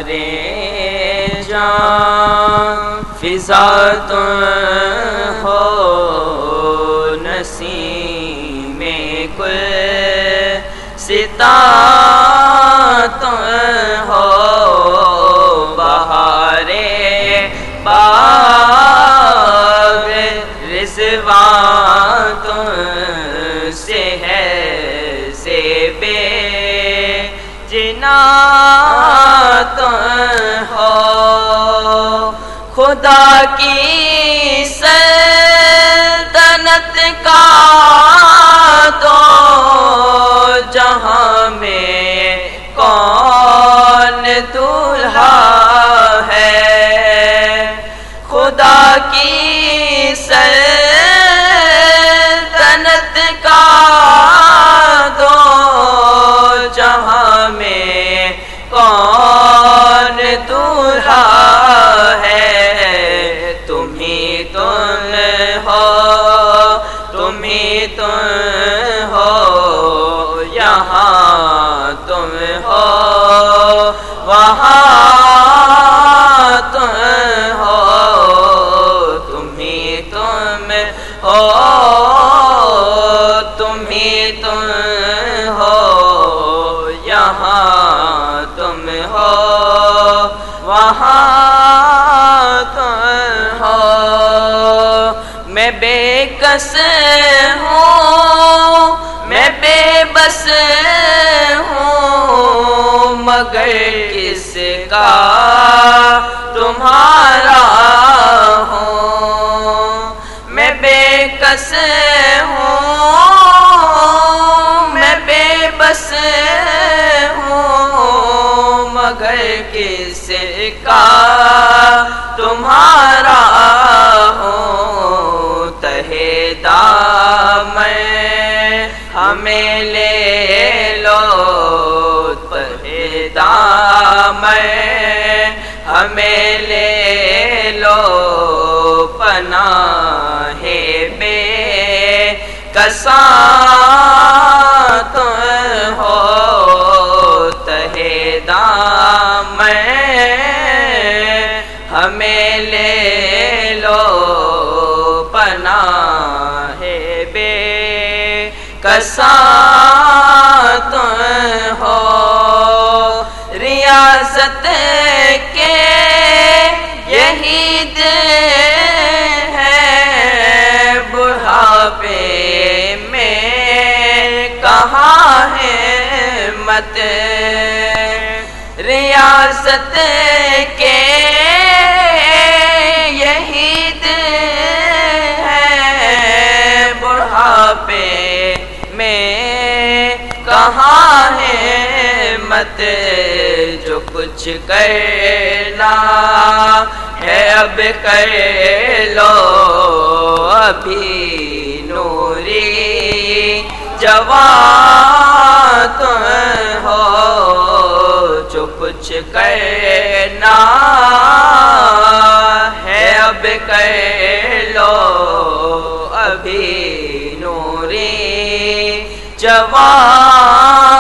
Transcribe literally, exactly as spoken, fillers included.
جان فضا تم ہو، نسیم کل ستا تم ہو، بہار باغ رضوان تم سے ہے، زیب جنان تم ہو، خدا کی سلطنت کا تو جہاں میں کون دولہا ہے، خدا کی سلطنت کا تو جہاں میں کون دولہا ہے، تم ہی تم ہو، تم ہی تم ہو، یہاں تم ہو، وہاں تم ہو، تم ہی تم ہو، تم ہی تم ہو، یہاں تم ہو، وہاں تم ہو، میں بے کس ہوں، میں بے بس ہوں، مگر کس کا تمہارا ہوں، میں بے کس ہوں، میں بے بس ہوں، مگر کس کا تمہارا ہوں، تہے دامن ہمیں لے لو، تہے دامن ہمیں لے لو، پناہ بے کساں تم ہو، تہے دامن ہمیں لے لو، پناہ بے کساں تم ہو، ریاست کے یہی دن ہے، بڑھاپے میں کہاں ہے مت، ریاست کے یہی دن ہے، بڑھاپے میں کہاں ہے مت، جو کچھ کرنا ہے اب کر لو، ابھی نوری جوان تم ہو، جو کچھ کرنا ہے اب کر لو، ابھی نوری جوان